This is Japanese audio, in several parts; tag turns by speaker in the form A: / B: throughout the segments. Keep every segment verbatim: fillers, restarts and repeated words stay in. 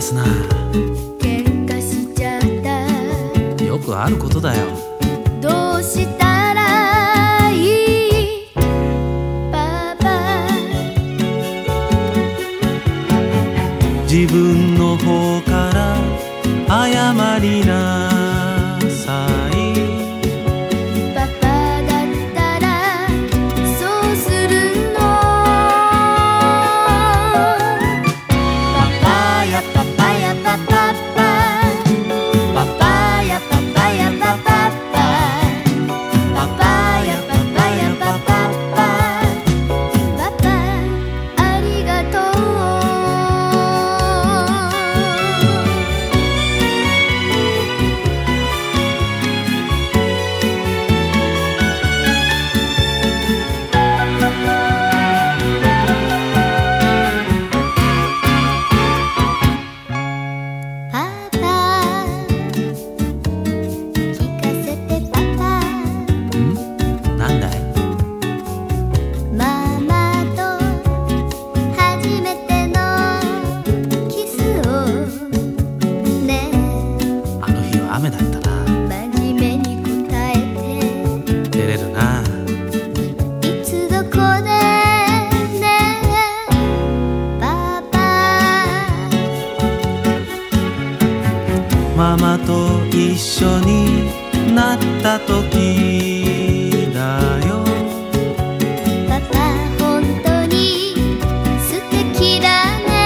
A: すな。
B: 喧嘩しちゃった。
A: よくあることだよ。
B: どうしたらいいパパ。
A: 自分の方から謝りなさい。
B: パパだったらそうするの。パパやパパやパパパ。パパやパパやパパパ。パパやパパやパパパ。パパありがとう。
A: 雨だったな。
B: 真面目に答えて。
A: 照れるな。
B: いつどこでねパパ。
A: ママと一緒になった時だよ。
B: パパ本当に素敵だね。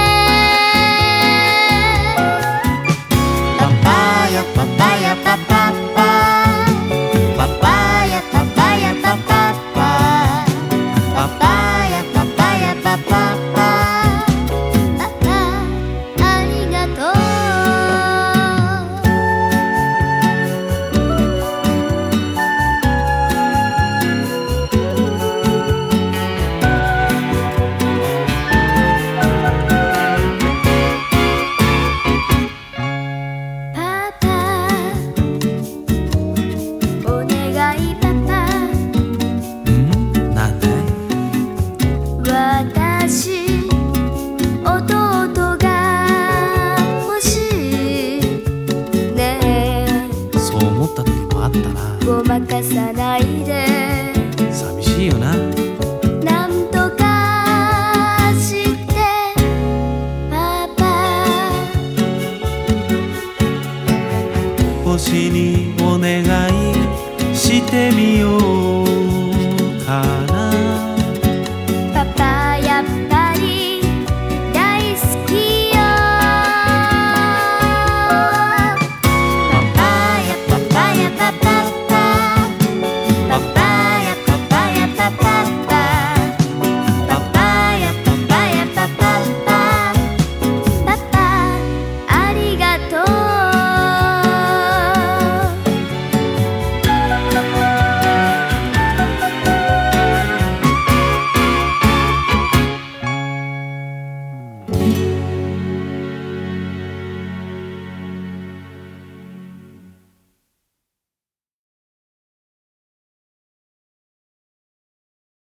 B: パパやパパやパパパ。パパやパパやパパパ。パパやパパやパパパ。パパありがとう。パパお願いパパ。
A: うんなんだい。
B: 私弟が欲しいね。
A: そう思った時もあったな。
B: ごまかさないで。
A: 寂しいよな。
B: なんとかしてパパ。
A: 星にお願